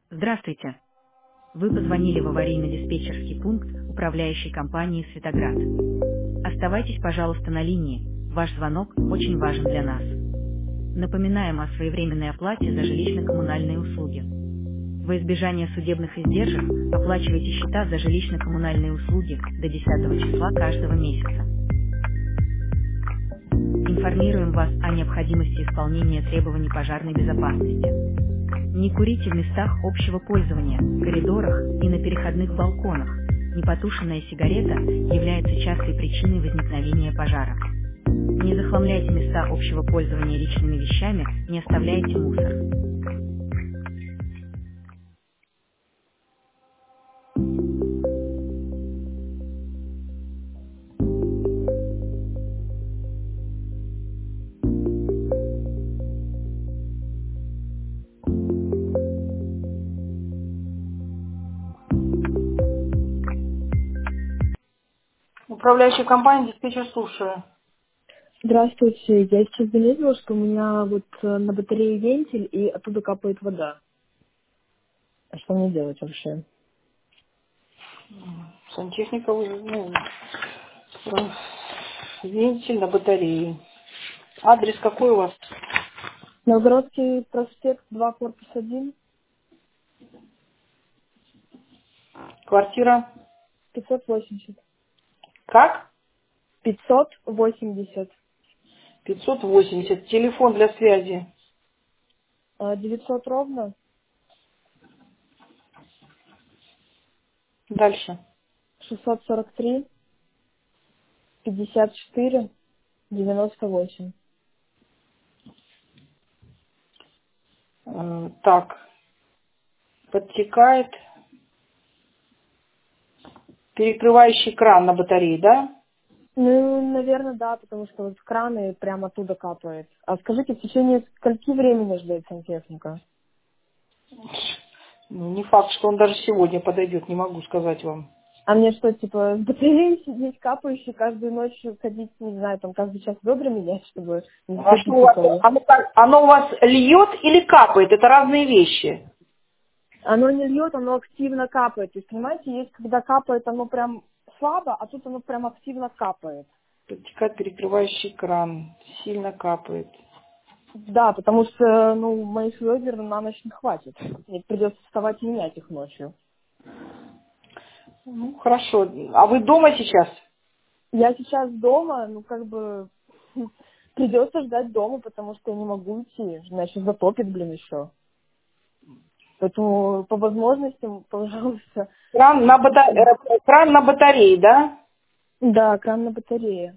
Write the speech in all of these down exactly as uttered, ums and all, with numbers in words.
Здравствуйте. Вы позвонили в аварийно-диспетчерский пункт управляющей компании «Светоград». Оставайтесь, пожалуйста, на линии. Ваш звонок очень важен для нас. Напоминаем о своевременной оплате за жилищно-коммунальные услуги. Во избежание судебных издержек оплачивайте счета за жилищно-коммунальные услуги до десятого числа каждого месяца. Информируем вас о необходимости исполнения требований пожарной безопасности. Не курите в местах общего пользования, коридорах и на переходных балконах. Непотушенная сигарета является частой причиной возникновения пожара. Не захламляйте места общего пользования личными вещами, не оставляйте мусор. Управляющая компания «Диспетчер», слушаю. Здравствуйте, я сейчас заметила, что у меня вот э, на батарее вентиль и оттуда капает вода. А что мне делать вообще? Сантехника, ну, э, вентиль на батарее. Адрес какой у вас? Новгородский проспект два, корпус один, Квартира? пятьсот восемьдесят. Как? пятьсот восемьдесят. пятьсот восемьдесят. Телефон для связи. Э, девятьсот ровно, Дальше. шестьсот сорок три, пятьдесят четыре, девяносто восемь. Э, Так, подтекает перекрывающий кран на батарее, да? Ну, наверное, да, потому что вот с крана прямо оттуда капает. А скажите, в течение скольки времени ждет сантехника? Ну, не факт, что он даже сегодня подойдет, не могу сказать вам. А мне что, типа, с батареей сидеть капающей каждую ночь ходить, не знаю, там каждый час ведра менять, чтобы не А что у вас? запитывало? Оно, как- оно у вас льет или капает? Это разные вещи. Оно не льет, оно активно капает. То есть, понимаете, есть, когда капает, оно прям слабо, а тут оно прям активно капает. Подтекает перекрывающий кран, сильно капает. Да, потому что, ну, моих ведер на ночь не хватит. Мне придется вставать и менять их ночью. Ну, хорошо. А вы дома сейчас? Я сейчас дома, ну, как бы, придется ждать дома, потому что я не могу идти, иначе затопит, блин, еще. Поэтому по возможностям, пожалуйста. Кран на, бата... э, кран на батарее, да? Да, кран на батарее.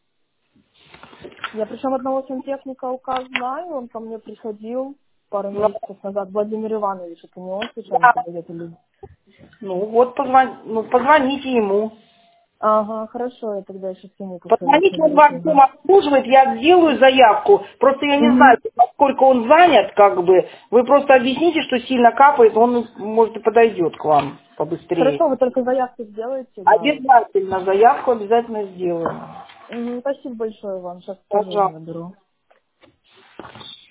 Я причем одного сантехника указ знаю, он ко мне приходил пару Ну, месяцев назад, Владимир Иванович, это не он случайно да. подойдет или... Ну, вот позвон... ну, позвоните ему. Ага, хорошо, я тогда еще ему постараюсь Позвоните, он набрать вас его. дома обслуживает, я сделаю заявку. Просто я не знаю, Угу. насколько он занят, как бы. Вы просто объясните, что сильно капает, он, может, и подойдет к вам побыстрее. Хорошо, вы только заявку сделаете, да. Обязательно, заявку обязательно сделаем. Угу, спасибо большое вам, сейчас тоже его Пожалуйста. наберу.